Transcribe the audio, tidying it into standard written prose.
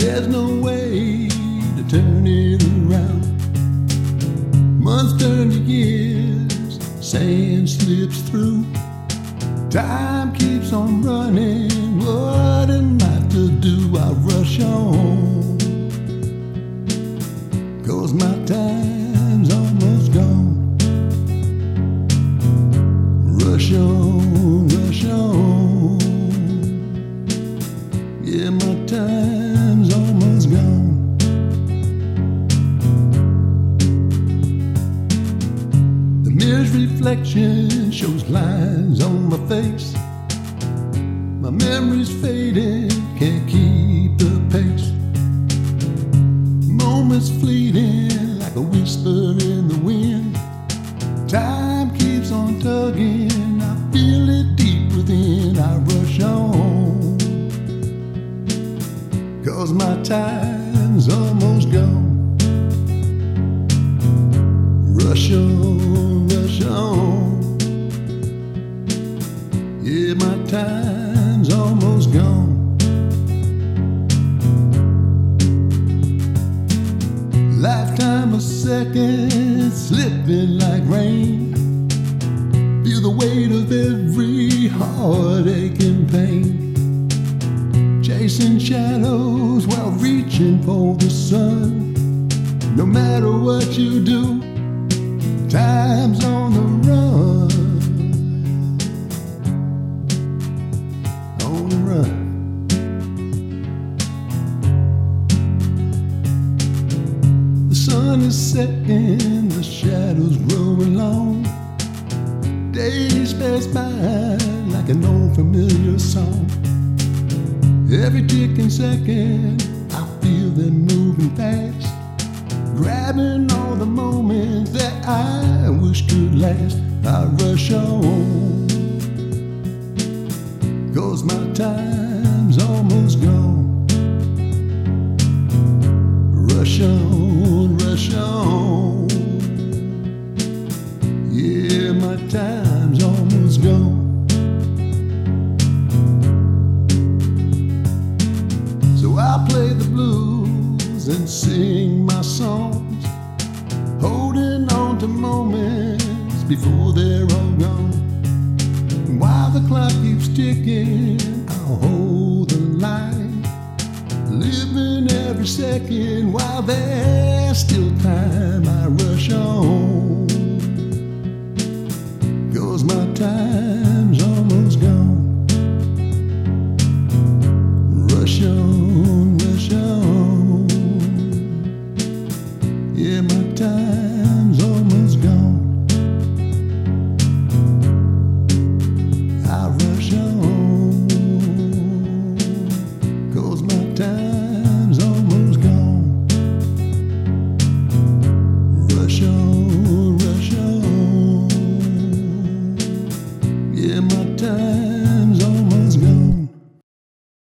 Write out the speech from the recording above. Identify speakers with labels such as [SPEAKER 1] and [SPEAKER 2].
[SPEAKER 1] There's no way to turn it around. Months turn to years, sand slips through. Time keeps on running, what am I to do? I rush on, 'cause my time's almost gone. Rush on, rush on. Yeah, my time's almost gone. The mirror's reflection shows lines on my face. My memory's fading, can't keep the pace. Moments fleeting like a whisper in the wind. Time keeps on tugging, I feel it deep within. I rush on, 'cause my time's almost gone. Rush on, rush on. Yeah, my time's almost gone. Lifetime of seconds slipping like rain. Feel the weight of every heartache and pain. Chasing shadows while reaching for the sun. No matter what you do, time's on the run. On the run. The sun is setting, the shadows growing long. Days pass by like an old familiar song. Every ticking second, I feel them moving fast, grabbing all the moments that I wish could last. I rush on, 'cause my time's almost gone. Rush on, rush on. Yeah, my time's almost gone. So I play the blues and sing my songs, holding on to moments before they're all gone. And while the clock keeps ticking, I'll hold the line, living every second while there's still time. I rush on, 'cause my time